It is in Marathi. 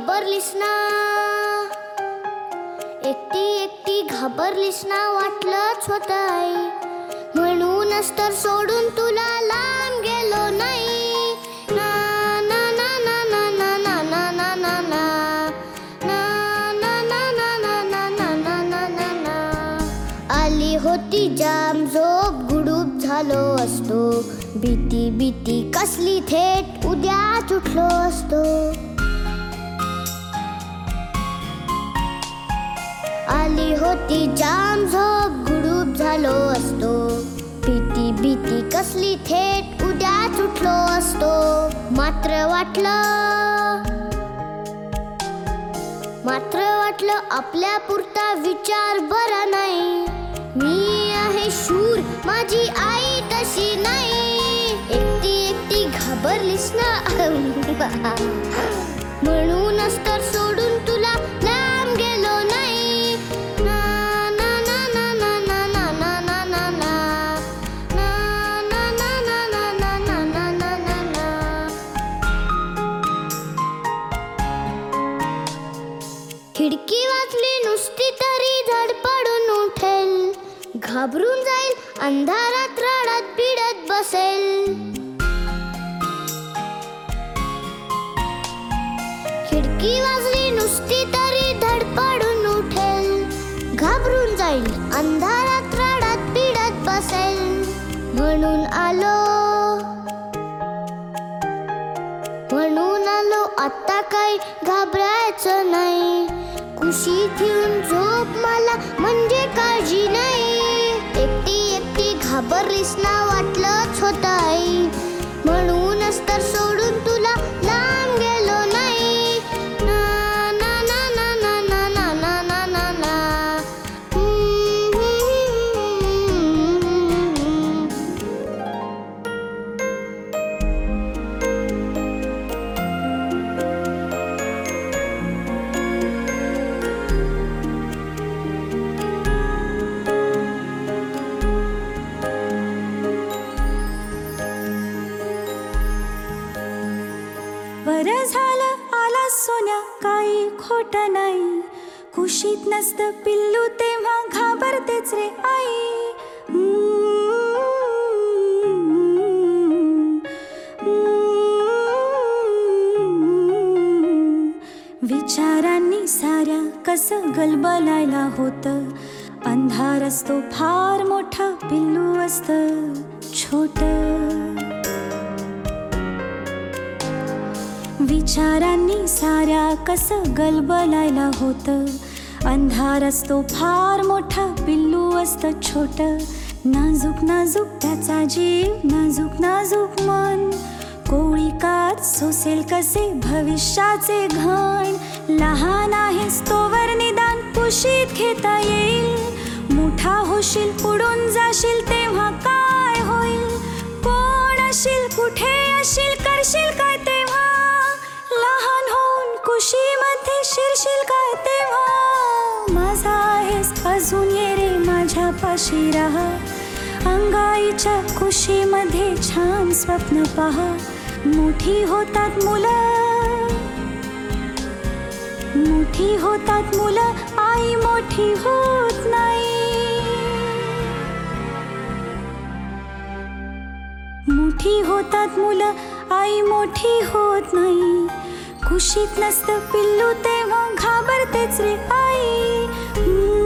घाबरलीस ना, एकटी एकटी घाबरलीस ना, वाटलंच होतं आई, म्हणूनच तर सोडून तुला लांब गेलो नाही. ना ना ना ना ना ना ना ना ना ना ना ना ना ना ना ना ना ना ना. आली होती जाम झोप, गुडूप झालो असतो, भीती भीती कसली थेट उद्याच उठलो असतो. आली होती जाम झोप, गुडूप झालो असतो, भीती भीती कसली थेट उद्याच उठलो असतो. मात्र वाटलं आपल्या पुरता विचार बरा नाही. मी आहे शूर, माझी आई तशी नाही. एकटी एकटी घाबरलीस ना, म्हणूनच तर सोडून तुला लांब गेलो नाही. ना ना ना ना ना ना ना ना ना ना ना. खिडकी वाचली नुसती तरी धडपडून उठेल, घाबरून जाईल, अंधारात रडत पिडत बसेल. खिडकी वाजली नुसती तरी धडपडून उठेल, घाबरून जाईल, अंधारात रडत पिडत बसेल. म्हणून आलो आता काही घाबरायचं नाही. कुशीत येऊन झोप मला, म्हणजे काळजी नाही. एकटी एकटी घाबरलीस ना, वाटलंच होतं आई, म्हणूनच तर सोडून तुला लांब गेलो नाही. ना ना ना ना ना ना ना ना ना ना. बरं झालं आला सोन्या, काही खोट नाही. कुशीत नसतं पिल्लू तेव्हा घाबरतेच रे आई. विचारांनी साऱ्या कसं गलबलायला होतं, अंधार असतो फार मोठा, पिल्लू असतं छोटं. विचारांनी साऱ्या कसं गलबलायला होतं, अंधार असतो फार मोठा, पिल्लू असतं छोटं. नाजूक नाजूक त्याचा जीव, नाजूक नाजूक मन, कोळीकात सोसेल कसे भविष्याचे घण. लहान आहेस तोवर निदान कुशीत घेता येईल, मोठा होशील उडून जाशील तेव्हा काय होईल. कोण अशील, कुठे अशील, करशील काय तेव्हा, लहान होऊन कुशीमध्ये शिरशील काय तेव्हा. माझा आहेस अजून, ये रे माझ्या पाशी राहा, अंगाईच्या कुशीमध्ये छान स्वप्न पहा. मोठी होतात मुलं, आई मोठी होत नाही. मोठी होतात मुलं, आई मोठी होत नाही. कुशीत नसतं पिल्लू तेव्हा घाबरतेच रे आई.